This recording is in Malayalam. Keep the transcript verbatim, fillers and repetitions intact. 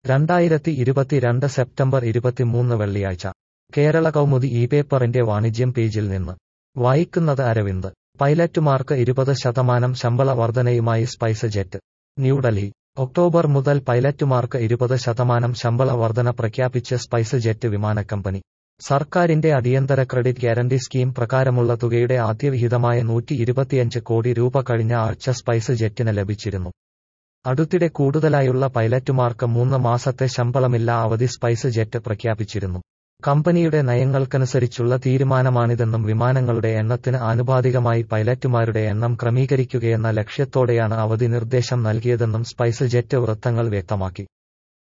രണ്ടായിരത്തി ഇരുപത്തിരണ്ട് സെപ്റ്റംബർ ഇരുപത്തിമൂന്ന് വെള്ളിയാഴ്ച കേരള കൗമുദി ഈ പേപ്പറിന്റെ വാണിജ്യം പേജിൽ നിന്ന് വായിക്കുന്നത് അരവിന്ദ്. പൈലറ്റുമാർക്ക് ഇരുപത് ശതമാനം ശമ്പള വർധനയുമായി സ്പൈസ് ജെറ്റ്. ന്യൂഡൽഹി. ഒക്ടോബർ മുതൽ പൈലറ്റുമാർക്ക് ഇരുപത് ശതമാനം ശമ്പള വർധന പ്രഖ്യാപിച്ച് സ്പൈസ് ജെറ്റ് വിമാനക്കമ്പനി. സർക്കാരിന്റെ അടിയന്തര ക്രെഡിറ്റ് ഗ്യാരണ്ടി സ്കീം പ്രകാരമുള്ള തുകയുടെ ആദ്യ വിഹിതമായ നൂറ്റി ഇരുപത്തിയഞ്ച് കോടി രൂപ കഴിഞ്ഞ ആഴ്ച സ്പൈസ് ജെറ്റിന് ലഭിച്ചിരുന്നു. അടുത്തിടെ കൂടുതലായുള്ള പൈലറ്റുമാർക്ക് മൂന്ന് മാസത്തെ ശമ്പളമില്ലാ അവധി സ്പൈസ് ജെറ്റ് പ്രഖ്യാപിച്ചിരുന്നു. കമ്പനിയുടെ നയങ്ങൾക്കനുസരിച്ചുള്ള തീരുമാനമാണിതെന്നും വിമാനങ്ങളുടെ എണ്ണത്തിന് ആനുപാതികമായി പൈലറ്റുമാരുടെ എണ്ണം ക്രമീകരിക്കുകയെന്ന ലക്ഷ്യത്തോടെയാണ് അവധി നിർദ്ദേശം നൽകിയതെന്നും സ്പൈസ് ജെറ്റ് വൃത്തങ്ങൾ വ്യക്തമാക്കി.